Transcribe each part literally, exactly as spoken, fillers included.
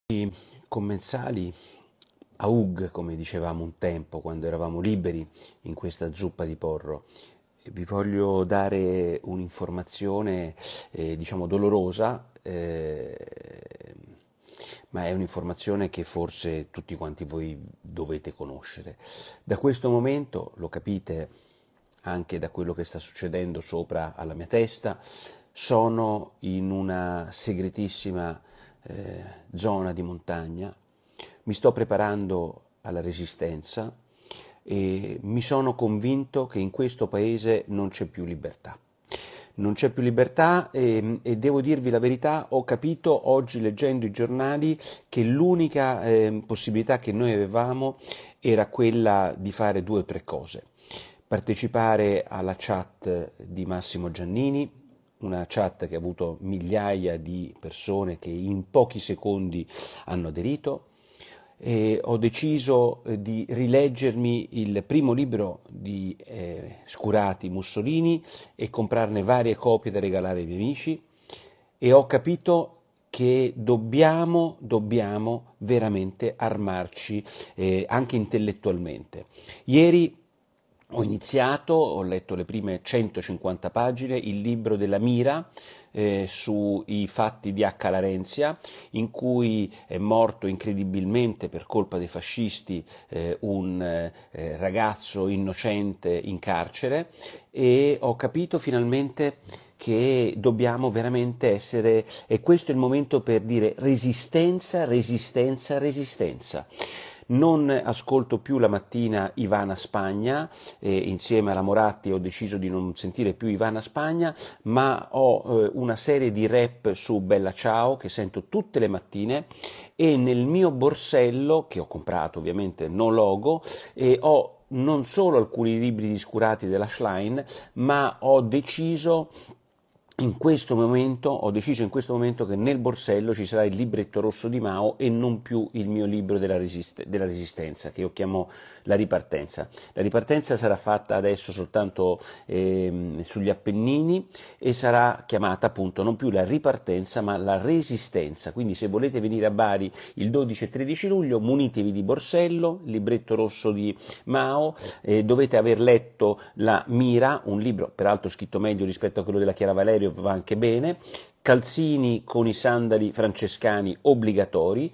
I commensali a U G, come dicevamo un tempo, quando eravamo liberi in questa zuppa di porro. Vi voglio dare un'informazione, eh, diciamo, dolorosa, eh, ma è un'informazione che forse tutti quanti voi dovete conoscere. Da questo momento, lo capite anche da quello che sta succedendo sopra alla mia testa, sono in una segretissima eh, zona di montagna, mi sto preparando alla resistenza e mi sono convinto che in questo paese non c'è più libertà. Non c'è più libertà e, e devo dirvi la verità, ho capito oggi leggendo i giornali che l'unica eh, possibilità che noi avevamo era quella di fare due o tre cose. Partecipare alla chat di Massimo Giannini, una chat che ha avuto migliaia di persone che in pochi secondi hanno aderito, e ho deciso di rileggermi il primo libro di eh, Scurati, Mussolini, e comprarne varie copie da regalare ai miei amici, e ho capito che dobbiamo, dobbiamo veramente armarci eh, anche intellettualmente. Ieri ho iniziato, ho letto le prime centocinquanta pagine, il libro della Mira eh, sui fatti di Acca Larenzia, in cui è morto incredibilmente per colpa dei fascisti eh, un eh, ragazzo innocente in carcere, e ho capito finalmente che dobbiamo veramente essere, e questo è il momento per dire resistenza, resistenza, resistenza. Non ascolto più la mattina Ivana Spagna, e insieme alla Moratti ho deciso di non sentire più Ivana Spagna, ma ho eh, una serie di rap su Bella Ciao che sento tutte le mattine, e nel mio borsello, che ho comprato ovviamente no logo, eh, ho non solo alcuni libri di Scurati della Schlein, ma ho deciso In questo momento, ho deciso in questo momento che nel borsello ci sarà il libretto rosso di Mao e non più il mio libro della, resist- della resistenza, che io chiamo La ripartenza. La ripartenza sarà fatta adesso soltanto ehm, sugli Appennini, e sarà chiamata appunto non più la ripartenza ma la resistenza. Quindi se volete venire a Bari il dodici e tredici luglio, munitevi di borsello, il libretto rosso di Mao, eh, dovete aver letto La Mira, un libro peraltro scritto meglio rispetto a quello della Chiara Valerio, va anche bene, calzini con i sandali francescani obbligatori,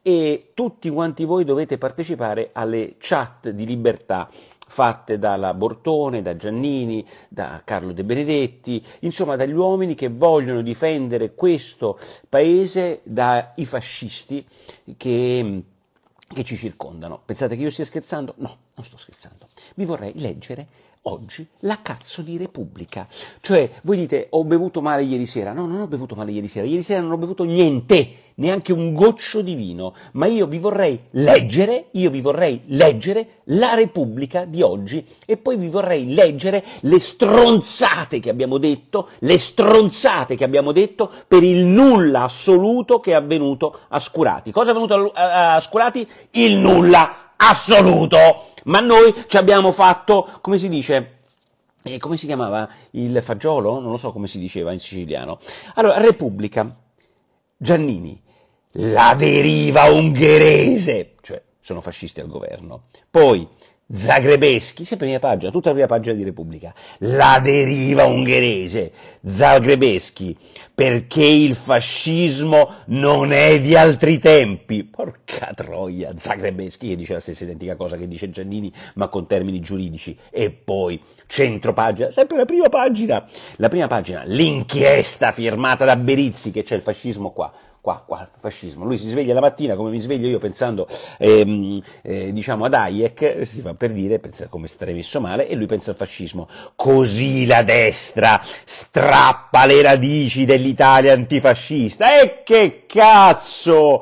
e tutti quanti voi dovete partecipare alle chat di libertà fatte dalla Bortone, da Giannini, da Carlo De Benedetti, insomma dagli uomini che vogliono difendere questo paese dai fascisti che, che ci circondano. Pensate che io stia scherzando? No, non sto scherzando. Vi vorrei leggere oggi la cazzo di Repubblica. Cioè, voi dite, ho bevuto male ieri sera. No, non ho bevuto male ieri sera. Ieri sera non ho bevuto niente, neanche un goccio di vino. Ma io vi vorrei leggere, io vi vorrei leggere la Repubblica di oggi, e poi vi vorrei leggere le stronzate che abbiamo detto, le stronzate che abbiamo detto per il nulla assoluto che è avvenuto a Scurati. Cosa è avvenuto a, a Scurati? Il nulla assoluto. Ma noi ci abbiamo fatto, come si dice, eh, come si chiamava? Il fagiolo? Non lo so come si diceva in siciliano. Allora, Repubblica, Giannini, la deriva ungherese, cioè sono fascisti al governo. Poi Zagrebeschi, sempre prima pagina, tutta la prima pagina di Repubblica, la deriva ungherese, Zagrebeschi, perché il fascismo non è di altri tempi. Porca troia, Zagrebeschi che dice la stessa identica cosa che dice Giannini, ma con termini giuridici. E poi centropagina, sempre la prima pagina, la prima pagina, l'inchiesta firmata da Berizzi, che c'è il fascismo qua. Qua, qua, fascismo. Lui si sveglia la mattina, come mi sveglio io, pensando ehm, eh, diciamo ad Hayek, si fa per dire, pensa come starei messo male, e lui pensa al fascismo. Così la destra strappa le radici dell'Italia antifascista. E che cazzo!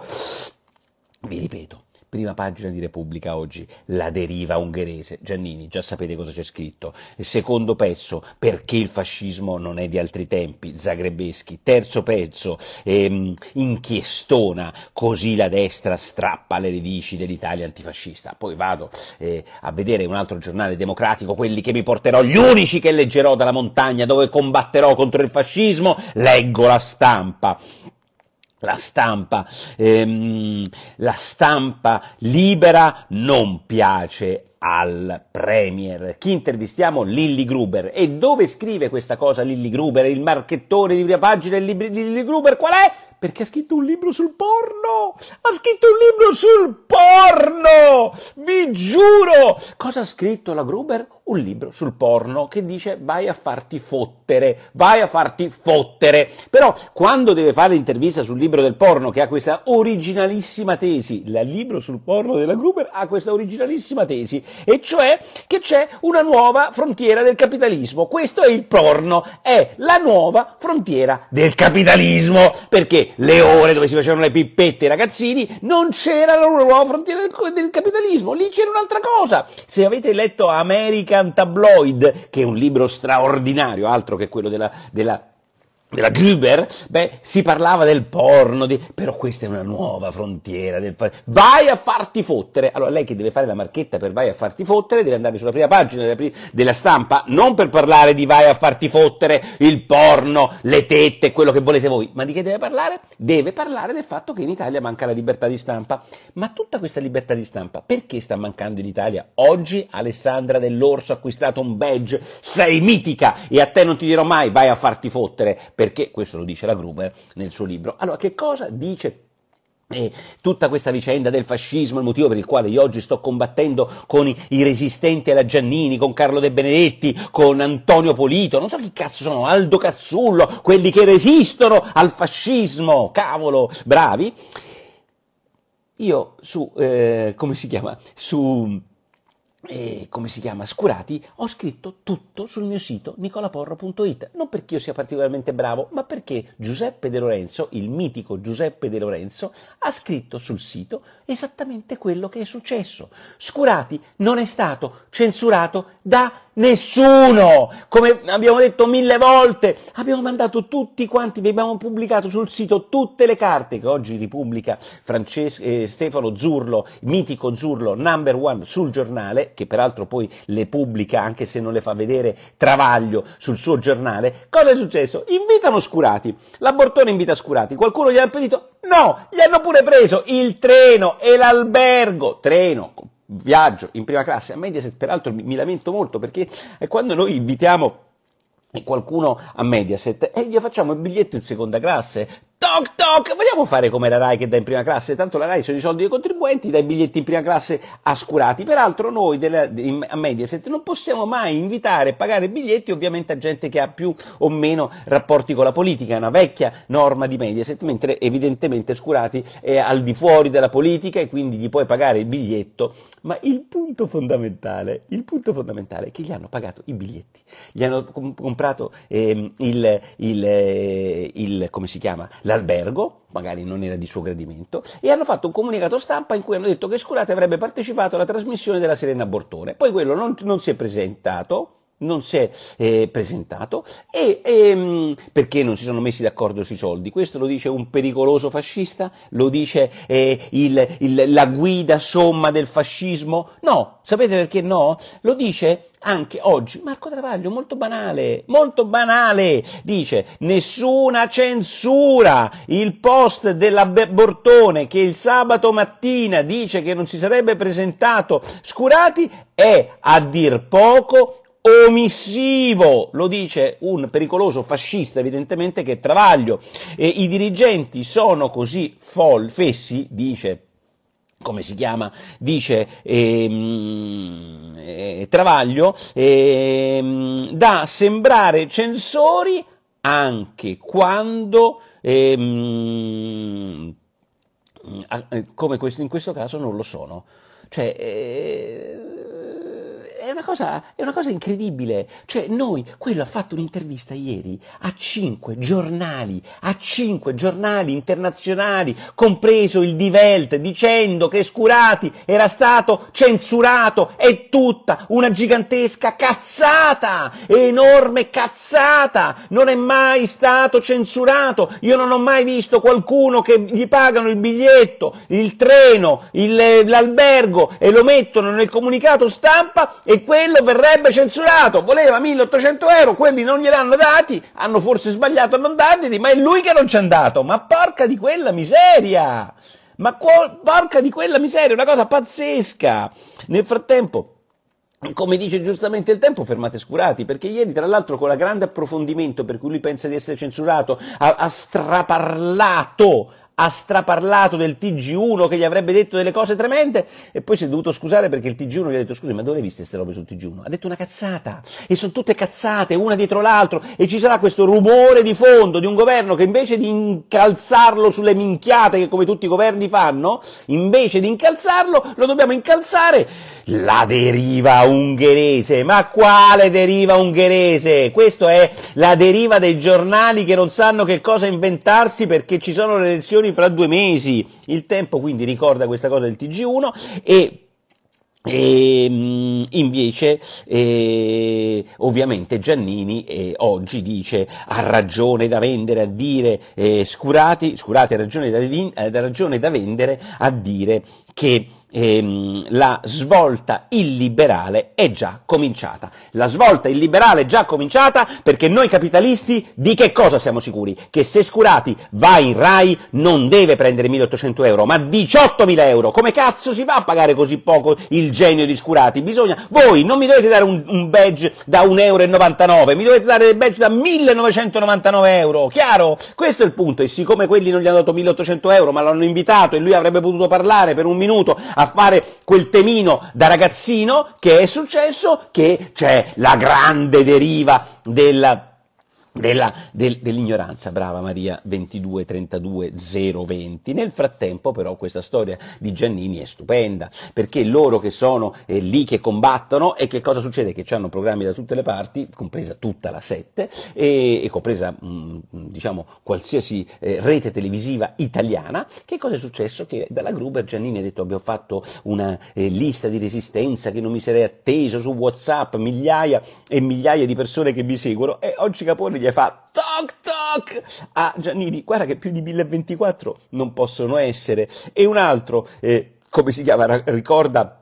Vi ripeto. Prima pagina di Repubblica oggi, la deriva ungherese. Giannini, già sapete cosa c'è scritto. Secondo pezzo, perché il fascismo non è di altri tempi, Zagrebeschi. Terzo pezzo, ehm, inchiestona, così la destra strappa le radici dell'Italia antifascista. Poi vado eh, a vedere un altro giornale democratico, quelli che mi porterò, gli unici che leggerò dalla montagna dove combatterò contro il fascismo, leggo La Stampa. La stampa, ehm, la stampa libera non piace al Premier. Chi intervistiamo? Lilli Gruber. E dove scrive questa cosa Lilli Gruber? Il marchettone di prima pagina di Lilli Gruber qual è? Perché ha scritto un libro sul porno! Ha scritto un libro sul porno! Vi giuro! Cosa ha scritto la Gruber? Un libro sul porno che dice vai a farti fottere, vai a farti fottere. Però quando deve fare l'intervista sul libro del porno, che ha questa originalissima tesi, il libro sul porno della Gruber ha questa originalissima tesi, e cioè che c'è una nuova frontiera del capitalismo. Questo è il porno, è la nuova frontiera del capitalismo, perché le ore dove si facevano le pippette ai ragazzini non c'era una nuova frontiera del, del capitalismo, lì c'era un'altra cosa. Se avete letto American Tabloid, che è un libro straordinario, altro che quello della, della della Gruber, beh, si parlava del porno, di... però questa è una nuova frontiera del fa... vai a farti fottere. Allora lei che deve fare la marchetta per vai a farti fottere deve andare sulla prima pagina della, pri... della stampa, non per parlare di vai a farti fottere, il porno, le tette, quello che volete voi, ma di che deve parlare? Deve parlare del fatto che in Italia manca la libertà di stampa. Ma tutta questa libertà di stampa perché sta mancando in Italia? Oggi Alessandra Dell'Orso ha acquistato un badge, sei mitica e a te non ti dirò mai vai a farti fottere, perché questo lo dice la Gruber nel suo libro. Allora, che cosa dice eh, tutta questa vicenda del fascismo, il motivo per il quale io oggi sto combattendo con i, i resistenti alla Giannini, con Carlo De Benedetti, con Antonio Polito, non so chi cazzo sono, Aldo Cazzullo, quelli che resistono al fascismo, cavolo, bravi. Io su, eh, come si chiama, su... E come si chiama? Scurati, ho scritto tutto sul mio sito nicolaporro punto it, non perché io sia particolarmente bravo, ma perché Giuseppe De Lorenzo, il mitico Giuseppe De Lorenzo, ha scritto sul sito esattamente quello che è successo. Scurati non è stato censurato da nessuno, come abbiamo detto mille volte, abbiamo mandato tutti quanti, vi abbiamo pubblicato sul sito tutte le carte che oggi ripubblica Francesco, eh, Stefano Zurlo, mitico Zurlo, number one sul giornale, che peraltro poi le pubblica, anche se non le fa vedere, Travaglio sul suo giornale. Cosa è successo? Invitano Scurati, la Bortone invita Scurati, qualcuno gli ha impedito? No, gli hanno pure preso il treno e l'albergo, treno, viaggio in prima classe. A Mediaset peraltro mi, mi lamento molto, perché quando noi invitiamo qualcuno a Mediaset e gli facciamo il biglietto in seconda classe, toc toc, vogliamo fare come la Rai che dà in prima classe, tanto la Rai sono i soldi dei contribuenti, dà i biglietti in prima classe a Scurati. Peraltro noi della, a Mediaset non possiamo mai invitare e pagare biglietti ovviamente a gente che ha più o meno rapporti con la politica, è una vecchia norma di Mediaset, mentre evidentemente Scurati è al di fuori della politica e quindi gli puoi pagare il biglietto. Ma il punto fondamentale, il punto fondamentale è che gli hanno pagato i biglietti, gli hanno comprato eh, il, il, eh, il, come si chiama, l'albergo, magari non era di suo gradimento, e hanno fatto un comunicato stampa in cui hanno detto che Scurati avrebbe partecipato alla trasmissione della Serena Bortone. Poi quello non, non si è presentato, non si è eh, presentato e ehm, perché non si sono messi d'accordo sui soldi. Questo lo dice un pericoloso fascista? Lo dice eh, il, il, la guida somma del fascismo? No, sapete perché no? Lo dice anche oggi Marco Travaglio, molto banale, molto banale, dice nessuna censura, il post della Bortone che il sabato mattina dice che non si sarebbe presentato Scurati è a dir poco omissivo, lo dice un pericoloso fascista evidentemente che è Travaglio, e i dirigenti sono così fol, fessi, dice, come si chiama, dice ehm, eh, Travaglio, ehm, da sembrare censori anche quando ehm, come questo, in questo caso non lo sono. Cioè, eh, è una cosa, è una cosa incredibile. Cioè, noi, quello ha fatto un'intervista ieri a cinque giornali, a cinque giornali internazionali, compreso il Die Welt, dicendo che Scurati era stato censurato. È tutta una gigantesca cazzata, enorme cazzata. Non è mai stato censurato. Io non ho mai visto qualcuno che gli pagano il biglietto, il treno, il, l'albergo e lo mettono nel comunicato stampa e quello verrebbe censurato, voleva milleottocento euro, quelli non gliel'hanno dati, hanno forse sbagliato a non darglieli, ma è lui che non ci ha dato, ma porca di quella miseria, ma co- porca di quella miseria, una cosa pazzesca. Nel frattempo, come dice giustamente il Tempo, fermate Scurati, perché ieri tra l'altro con la grande approfondimento per cui lui pensa di essere censurato ha, ha straparlato ha straparlato del T G uno che gli avrebbe detto delle cose tremende e poi si è dovuto scusare perché il T G uno gli ha detto: scusi, ma dove hai visto queste robe sul T G uno? Ha detto una cazzata, e sono tutte cazzate una dietro l'altro, e ci sarà questo rumore di fondo di un governo che invece di incalzarlo sulle minchiate che come tutti i governi fanno, invece di incalzarlo lo dobbiamo incalzare la deriva ungherese. Ma quale deriva ungherese? Questo è la deriva dei giornali che non sanno che cosa inventarsi perché ci sono le elezioni fra due mesi. Il Tempo quindi ricorda questa cosa del T G uno e E invece eh, ovviamente Giannini eh, oggi dice: ha ragione da vendere a dire eh, Scurati, Scurati ha ragione da, ha ragione da vendere a dire che ehm, la svolta illiberale è già cominciata. La svolta illiberale è già cominciata perché noi capitalisti di che cosa siamo sicuri? Che se Scurati va in Rai non deve prendere milleottocento euro, ma diciottomila euro. Come cazzo si va a pagare così poco il genio di Scurati? Bisogna, voi non mi dovete dare un, un badge da un euro e novantanove, mi dovete dare del badge da millenovecentonovantanove euro, chiaro? Questo è il punto, e siccome quelli non gli hanno dato milleottocento euro ma l'hanno invitato e lui avrebbe potuto parlare per un minuto a fare quel temino da ragazzino, che è successo? Che c'è la grande deriva della Della, del, dell'ignoranza. Brava Maria, ventidue trentadue zero venti. Nel frattempo però questa storia di Giannini è stupenda, perché loro che sono eh, lì che combattono, e che cosa succede? Che hanno programmi da tutte le parti, compresa tutta la sette e, e compresa mh, diciamo qualsiasi eh, rete televisiva italiana. Che cosa è successo? Che dalla Gruber Giannini ha detto: abbiamo fatto una eh, lista di resistenza che non mi sarei atteso su WhatsApp, migliaia e migliaia di persone che vi seguono, e oggi Capone gli fa toc toc a Giannini: guarda che più di mille e ventiquattro non possono essere. E un altro, eh, come si chiama, ricorda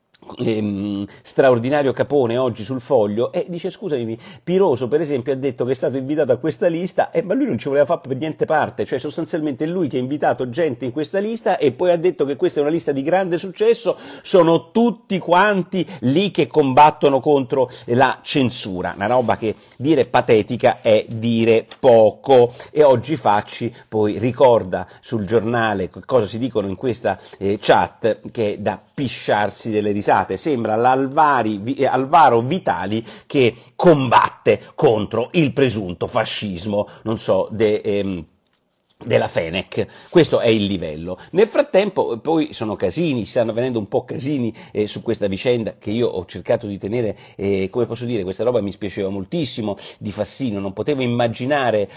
Ehm, straordinario Capone oggi sul Foglio, e dice: scusami, Piroso per esempio ha detto che è stato invitato a questa lista, eh, ma lui non ci voleva fare per niente parte, cioè sostanzialmente è lui che ha invitato gente in questa lista e poi ha detto che questa è una lista di grande successo, sono tutti quanti lì che combattono contro la censura, una roba che dire patetica è dire poco. E oggi Facci poi ricorda sul giornale cosa si dicono in questa eh, chat, che è da pisciarsi delle risate. Sembra l'Alvari, Alvaro Vitali che combatte contro il presunto fascismo, non so, de, ehm, della Fenech. Questo è il livello. Nel frattempo poi sono casini, ci stanno venendo un po' casini eh, su questa vicenda, che io ho cercato di tenere, eh, come posso dire, questa roba mi spiaceva moltissimo di Fassino, non potevo immaginare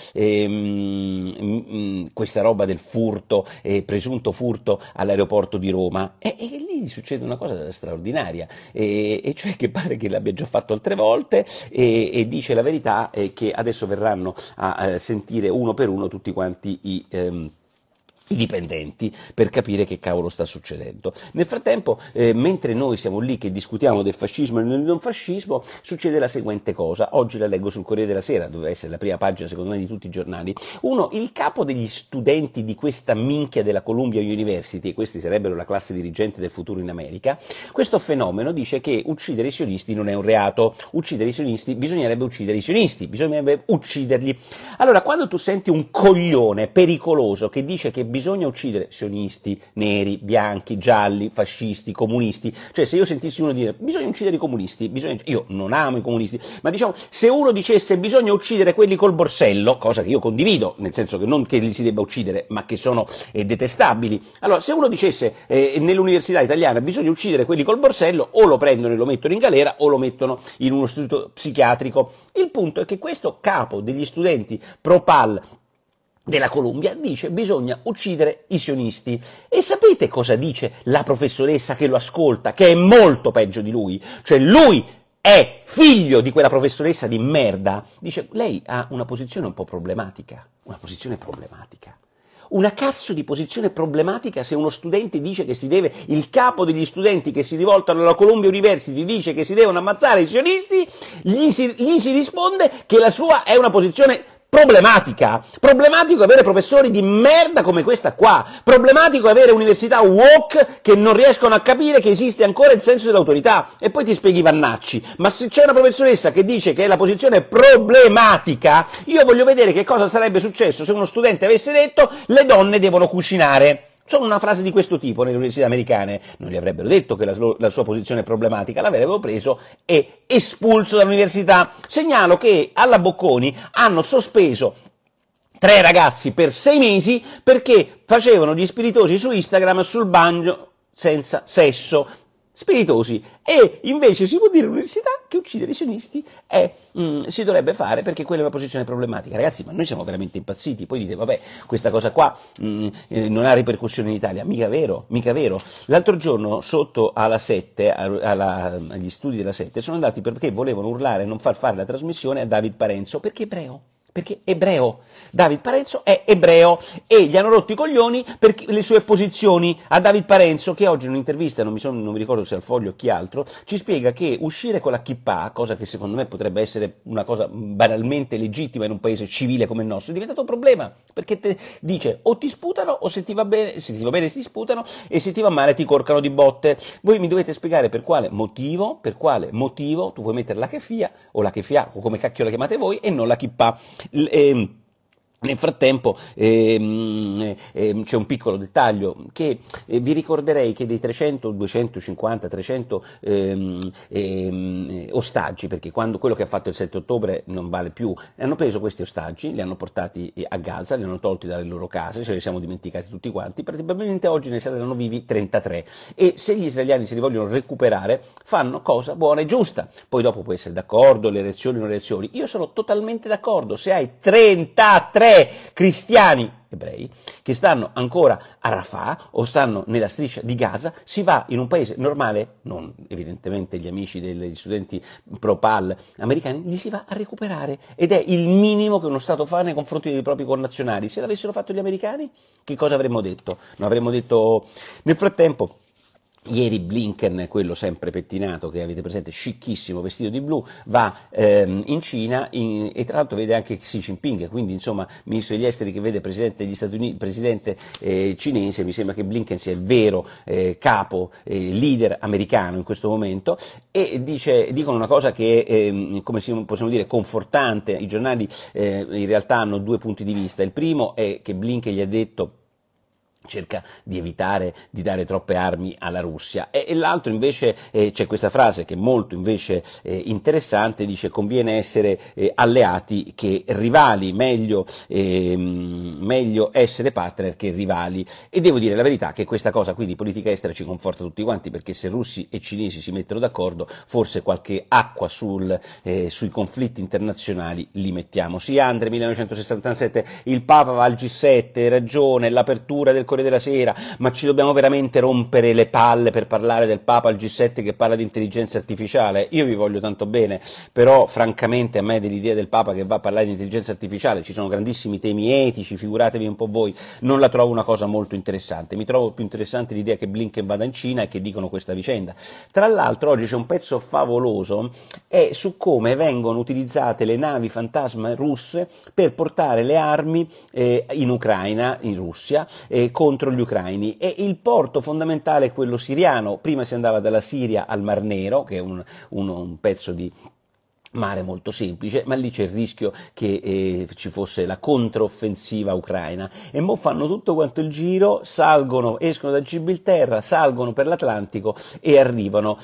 ehm, mh, questa roba del furto, eh, presunto furto all'aeroporto di Roma, e, e lì succede una cosa straordinaria, e, e cioè che pare che l'abbia già fatto altre volte, e, e dice la verità, eh, che adesso verranno a, a sentire uno per uno tutti quanti i I, ehm, i dipendenti per capire che cavolo sta succedendo. Nel frattempo, eh, mentre noi siamo lì che discutiamo del fascismo e del non fascismo, succede la seguente cosa. Oggi la leggo sul Corriere della Sera, doveva essere la prima pagina secondo me di tutti i giornali. Uno, il capo degli studenti di questa minchia della Columbia University, e questi sarebbero la classe dirigente del futuro in America, questo fenomeno dice che uccidere i sionisti non è un reato, uccidere i sionisti, bisognerebbe uccidere i sionisti, bisognerebbe ucciderli. Allora, quando tu senti un coglione pericoloso che dice che bisogna uccidere sionisti, neri, bianchi, gialli, fascisti, comunisti, cioè se io sentissi uno dire bisogna uccidere i comunisti, bisogna... io non amo i comunisti, ma diciamo se uno dicesse bisogna uccidere quelli col borsello, cosa che io condivido, nel senso che non che li si debba uccidere, ma che sono eh, detestabili, allora se uno dicesse eh, nell'università italiana bisogna uccidere quelli col borsello, o lo prendono e lo mettono in galera o lo mettono in uno istituto psichiatrico. Il punto è che questo capo degli studenti pro-Pal della Columbia dice bisogna uccidere i sionisti. E sapete cosa dice la professoressa che lo ascolta, che è molto peggio di lui? Cioè lui è figlio di quella professoressa di merda. Dice: lei ha una posizione un po' problematica, una posizione problematica. una cazzo di posizione problematica se uno studente dice che si deve, il capo degli studenti che si rivoltano alla Columbia University dice che si devono ammazzare i sionisti, gli si, gli si risponde che la sua è una posizione problematica. Problematico avere professori di merda come questa qua. Problematico avere università woke che non riescono a capire che esiste ancora il senso dell'autorità. E poi ti spieghi Vannacci. Ma se c'è una professoressa che dice che è la posizione problematica, io voglio vedere che cosa sarebbe successo se uno studente avesse detto le donne devono cucinare. Solo una frase di questo tipo nelle università americane non gli avrebbero detto che la, la sua posizione è problematica, l'avrebbero preso e espulso dall'università. Segnalo che alla Bocconi hanno sospeso tre ragazzi per sei mesi perché facevano gli spiritosi su Instagram sul bagno senza sesso. Spiritosi. E invece si può dire all'università che uccidere i sionisti è, mh, si dovrebbe fare perché quella è una posizione problematica. Ragazzi, ma noi siamo veramente impazziti. Poi dite, vabbè, questa cosa qua mh, eh, non ha ripercussioni in Italia. Mica vero, mica vero. L'altro giorno sotto alla sette, alla, agli studi della sette, sono andati perché volevano urlare e non far fare la trasmissione a David Parenzo, perché è ebreo. Perché è ebreo. David Parenzo è ebreo e gli hanno rotto i coglioni per le sue posizioni. A David Parenzo, che oggi in un'intervista, non mi, sono, non mi ricordo se al Foglio o chi altro, ci spiega che uscire con la kippah, cosa che secondo me potrebbe essere una cosa banalmente legittima in un paese civile come il nostro, è diventato un problema, perché te dice o ti sputano o se ti va bene, se ti va bene ti sputano e se ti va male ti corcano di botte. Voi mi dovete spiegare per quale motivo, per quale motivo tu puoi mettere la keffia o la keffia o come cacchio la chiamate voi e non la kippah. L- ehm, Nel frattempo ehm, ehm, c'è un piccolo dettaglio che eh, vi ricorderei che dei trecento, duecentocinquanta, trecento ehm, ehm, ostaggi, perché quando quello che ha fatto il sette ottobre non vale più, hanno preso questi ostaggi, li hanno portati a Gaza, li hanno tolti dalle loro case, ce li siamo dimenticati tutti quanti, probabilmente oggi ne saranno vivi trentatré e se gli israeliani se li vogliono recuperare fanno cosa buona e giusta, poi dopo può essere d'accordo, le reazioni o non reazioni, io sono totalmente d'accordo, se hai trentatré cristiani ebrei che stanno ancora a Rafah o stanno nella striscia di Gaza, si va in un paese normale, non evidentemente gli amici degli studenti pro-Pal americani, li si va a recuperare ed è il minimo che uno Stato fa nei confronti dei propri connazionali. Se l'avessero fatto gli americani, che cosa avremmo detto? Non avremmo detto nel frattempo. Ieri Blinken, quello sempre pettinato che avete presente, scicchissimo, vestito di blu, va ehm, in Cina in, e tra l'altro vede anche Xi Jinping, quindi insomma ministro degli esteri che vede presidente degli Stati Uniti, presidente eh, cinese. Mi sembra che Blinken sia il vero eh, capo, eh, leader americano in questo momento e dice, dicono una cosa che è, eh, come possiamo dire, confortante. I giornali eh, in realtà hanno due punti di vista. Il primo è che Blinken gli ha detto cerca di evitare di dare troppe armi alla Russia e, e l'altro invece eh, c'è questa frase che è molto invece eh, interessante, dice conviene essere eh, alleati che rivali, meglio, eh, meglio essere partner che rivali, e devo dire la verità che questa cosa qui di politica estera ci conforta tutti quanti, perché se russi e cinesi si mettono d'accordo forse qualche acqua sul, eh, sui conflitti internazionali li mettiamo. Sì, Andre millenovecentosessantasette, il Papa va al G sette, ragione, l'apertura del Corriere della Sera, ma ci dobbiamo veramente rompere le palle per parlare del Papa al G sette che parla di intelligenza artificiale? Io vi voglio tanto bene, però francamente a me dell'idea del Papa che va a parlare di intelligenza artificiale, ci sono grandissimi temi etici, figuratevi un po' voi, non la trovo una cosa molto interessante. Mi trovo più interessante l'idea che Blinken vada in Cina e che dicono questa vicenda. Tra l'altro oggi c'è un pezzo favoloso è su come vengono utilizzate le navi fantasma russe per portare le armi eh, in Ucraina, in Russia, eh, contro gli ucraini, e il porto fondamentale è quello siriano. Prima si andava dalla Siria al Mar Nero, che è un, un, un pezzo di mare molto semplice, ma lì c'è il rischio che eh, ci fosse la controffensiva ucraina, e mo fanno tutto quanto il giro, salgono, escono da Gibilterra, salgono per l'Atlantico e arrivano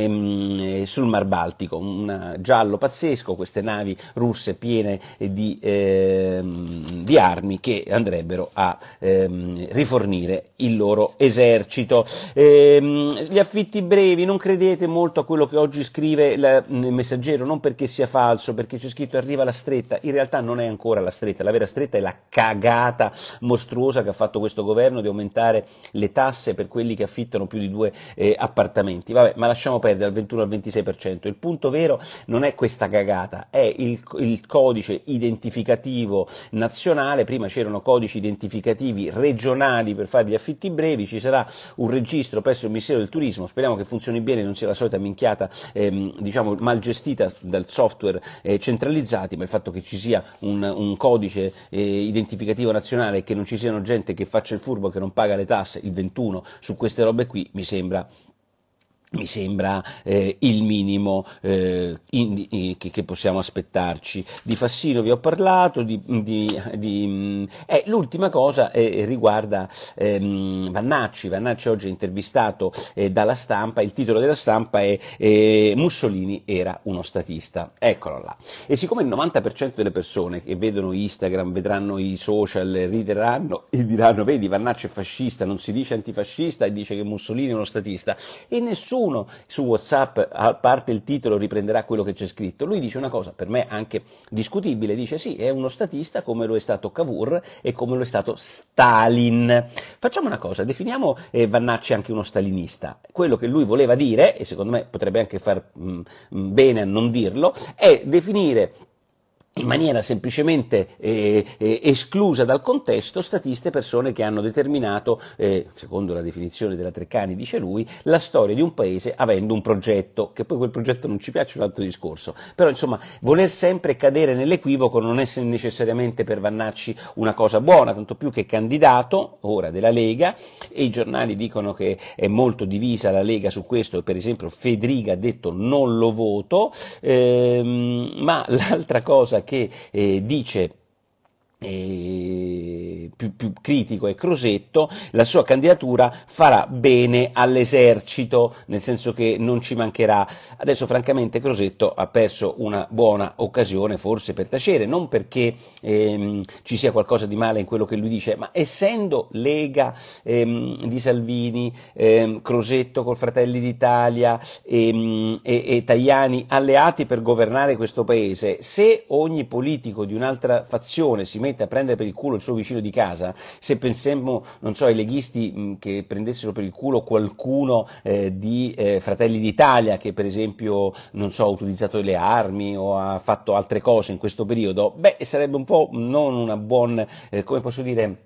eh, sul Mar Baltico, un giallo pazzesco, queste navi russe piene di, eh, di armi che andrebbero a eh, rifornire il loro esercito. Eh, gli affitti brevi, non credete molto a quello che oggi scrive il Messaggero, non perché perché sia falso, perché c'è scritto arriva la stretta, in realtà non è ancora la stretta, la vera stretta è la cagata mostruosa che ha fatto questo governo di aumentare le tasse per quelli che affittano più di due eh, appartamenti. Vabbè, ma lasciamo perdere dal ventuno al ventisei per cento. Il punto vero non è questa cagata, è il, il codice identificativo nazionale. Prima c'erano codici identificativi regionali per fare gli affitti brevi, ci sarà un registro presso il Ministero del Turismo, speriamo che funzioni bene, non sia la solita minchiata ehm, diciamo mal gestita dal software eh, centralizzati, ma il fatto che ci sia un, un codice eh, identificativo nazionale e che non ci siano gente che faccia il furbo, che non paga le tasse, il ventuno, su queste robe qui mi sembra mi sembra eh, il minimo eh, in, in, che, che possiamo aspettarci. Di Fassino vi ho parlato, di, di, di, eh, l'ultima cosa eh, riguarda ehm, Vannacci. Vannacci oggi è intervistato eh, dalla Stampa, il titolo della Stampa è eh, Mussolini era uno statista, eccolo là. E siccome il novanta per cento delle persone che vedono Instagram, vedranno i social, rideranno e diranno vedi Vannacci è fascista, non si dice antifascista e dice che Mussolini è uno statista, e nessuno su WhatsApp, a parte il titolo, riprenderà quello che c'è scritto. Lui dice una cosa per me anche discutibile, dice sì, è uno statista come lo è stato Cavour e come lo è stato Stalin. Facciamo una cosa, definiamo eh, Vannacci anche uno stalinista. Quello che lui voleva dire, e secondo me potrebbe anche far mh, bene a non dirlo, è definire in maniera semplicemente eh, eh, esclusa dal contesto statiste persone che hanno determinato, eh, secondo la definizione della Treccani, dice lui, la storia di un paese avendo un progetto, che poi quel progetto non ci piace, è un altro discorso, però insomma voler sempre cadere nell'equivoco non è necessariamente per Vannacci una cosa buona, tanto più che candidato ora della Lega, e i giornali dicono che è molto divisa la Lega su questo, per esempio Fedriga ha detto non lo voto, ehm, ma l'altra cosa che eh, dice E più, più critico è Crosetto, la sua candidatura farà bene all'esercito, nel senso che non ci mancherà. Adesso francamente Crosetto ha perso una buona occasione forse per tacere, non perché ehm, ci sia qualcosa di male in quello che lui dice, ma essendo Lega ehm, di Salvini, ehm, Crosetto col Fratelli d'Italia ehm, e, e Tajani alleati per governare questo paese, se ogni politico di un'altra fazione si mette a prendere per il culo il suo vicino di casa, se pensiamo, non so, ai leghisti mh, che prendessero per il culo qualcuno eh, di eh, Fratelli d'Italia che per esempio, non so, ha utilizzato le armi o ha fatto altre cose in questo periodo, beh, sarebbe un po' non una buona, eh, come posso dire,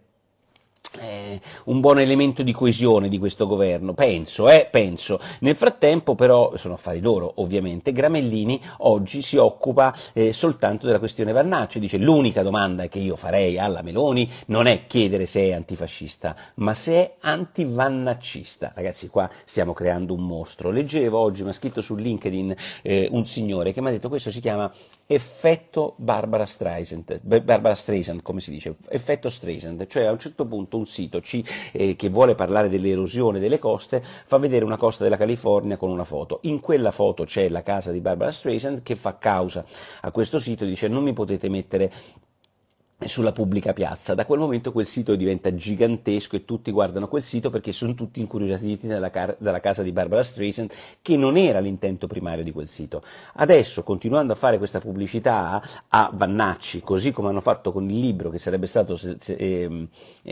Eh, un buon elemento di coesione di questo governo, penso, eh, penso. Nel frattempo però, sono affari loro ovviamente, Gramellini oggi si occupa eh, soltanto della questione Vannacci, dice l'unica domanda che io farei alla Meloni non è chiedere se è antifascista, ma se è antivannaccista. Ragazzi, qua stiamo creando un mostro. Leggevo oggi, mi ha scritto su LinkedIn eh, un signore che mi ha detto questo si chiama effetto Barbara Streisand, Barbara Streisand come si dice, effetto Streisand, cioè a un certo punto un sito ci, eh, che vuole parlare dell'erosione delle coste fa vedere una costa della California con una foto, in quella foto c'è la casa di Barbara Streisand che fa causa a questo sito e dice non mi potete mettere sulla pubblica piazza. Da quel momento quel sito diventa gigantesco e tutti guardano quel sito perché sono tutti incuriositi dalla, car- dalla casa di Barbara Streisand, che non era l'intento primario di quel sito. Adesso, continuando a fare questa pubblicità a Vannacci, così come hanno fatto con il libro che sarebbe stato se, se, eh,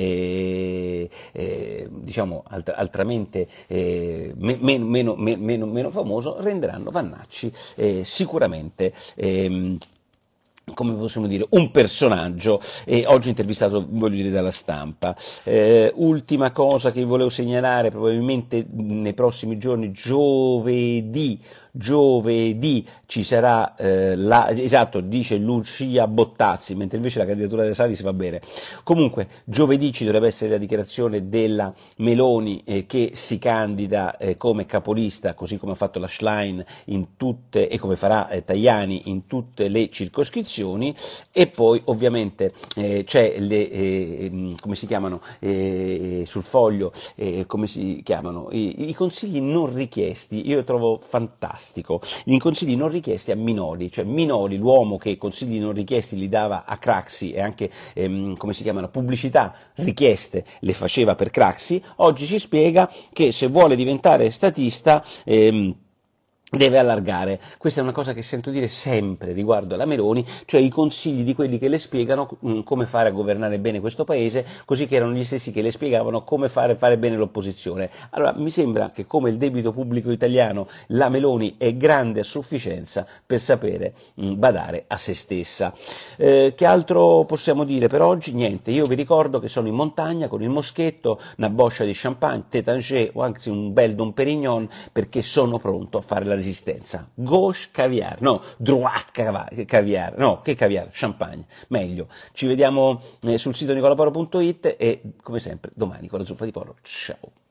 eh, eh, diciamo alt- altramente eh, me- meno, meno, meno, meno famoso, renderanno Vannacci eh, sicuramente eh, come possiamo dire, un personaggio, e oggi intervistato, voglio dire, dalla Stampa. Eh, ultima cosa che volevo segnalare, probabilmente nei prossimi giorni, giovedì, giovedì ci sarà, eh, la, esatto, dice Lucia Bottazzi, mentre invece la candidatura della Salis va bene. Comunque, giovedì ci dovrebbe essere la dichiarazione della Meloni eh, che si candida eh, come capolista, così come ha fatto la Schlein in tutte, e come farà eh, Tajani in tutte le circoscrizioni, e poi ovviamente eh, c'è le, eh, come si chiamano, eh, sul foglio, eh, come si chiamano, I, i consigli non richiesti, io trovo fantastico, i consigli non richiesti a Minoli, cioè Minoli, l'uomo che consigli non richiesti li dava a Craxi e anche, ehm, come si chiamano, pubblicità richieste le faceva per Craxi, oggi ci spiega che se vuole diventare statista, ehm, deve allargare. Questa è una cosa che sento dire sempre riguardo alla Meloni, cioè i consigli di quelli che le spiegano mh, come fare a governare bene questo paese, così che erano gli stessi che le spiegavano come fare fare bene l'opposizione. Allora mi sembra che come il debito pubblico italiano, la Meloni è grande a sufficienza per sapere mh, badare a se stessa. Eh, che altro possiamo dire per oggi? Niente, io vi ricordo che sono in montagna con il moschetto, una boccia di champagne, Tétanger o anzi un bel Dom Pérignon, perché sono pronto a fare la resistenza. Gauche caviar, no, droite caviar, no, che caviar, champagne, meglio. Ci vediamo eh, sul sito nicolaporo punto it e come sempre domani con la zuppa di porro. Ciao.